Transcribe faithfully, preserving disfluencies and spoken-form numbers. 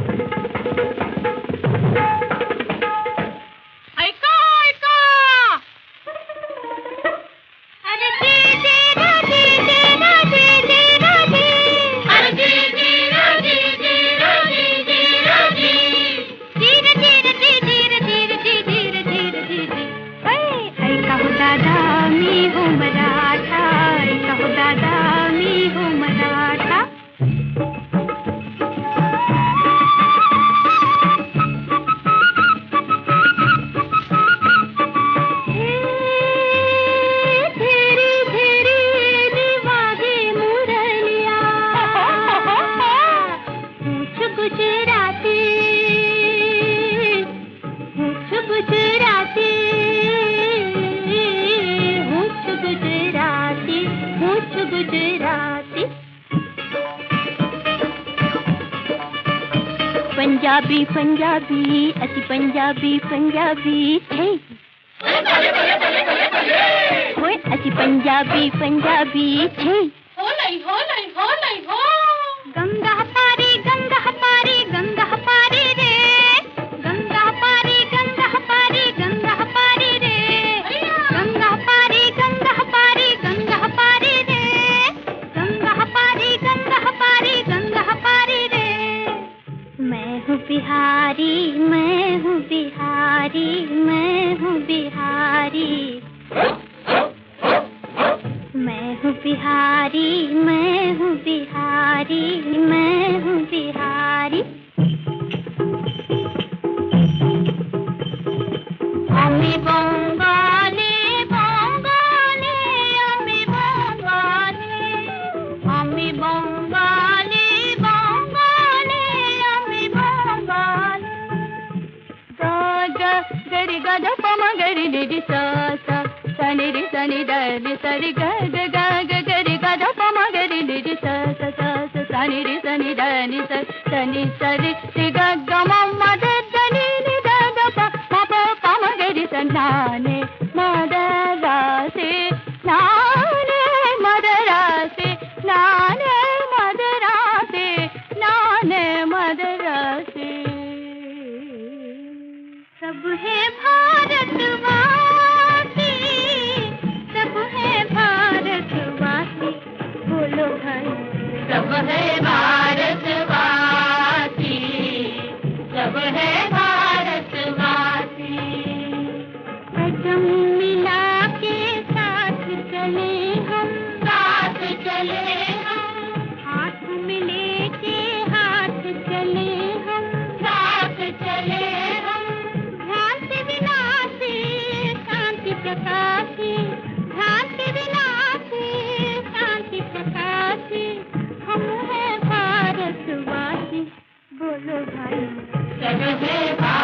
पंजाबी पंजाबी असी पंजाबी पंजाबी है होए असी पंजाबी पंजाबी है हो लई हो लई हो लई हो गंगा पारी गंगा पारी गंगा पारी रे गंगा पारी गंगा पारी गंगा पारी रे गंगा पारी गंगा पारी गंगा पारी रे गंगा पारी गंगा पारी गंगा पारी रे मैं हूँ बिहारी मैं हूँ बिहारी मैं हूँ बिहारी मैं हूँ बिहारी मैं हूँ बिहारी मैं हूँ बिहारी अमी बंगाली बंगाली अमी बंगाली अमी बंगाली बंगाली अमी बंगाली गा गरी गा ध प म गरी रि रि सा सा सनि रि सनि द रि स रि ग ग ग ग गरी गा ध प म गरी रि रि सा सा सा सा सनि रि सनि द नि स सनि स रि रि ग ग म म द द नि नि द द प म प प म गरी स ना ने म द ग से ना ने म द र से ना ने म द र से ना ने म द र से सब है भारतवासी सब है भारतवासी बोलो भाई सब है भारतवासी सब है भारतवासी कदम मिला के साथ चले हम साथ चले हम हाथ मिले के हाथ चले हम साथ चले हम भ्रांति विनाशी शांति प्रकाशी भ्रांति विनाशी शांति प्रकाशी हम हैं भारतवासी बोलो भाई सब है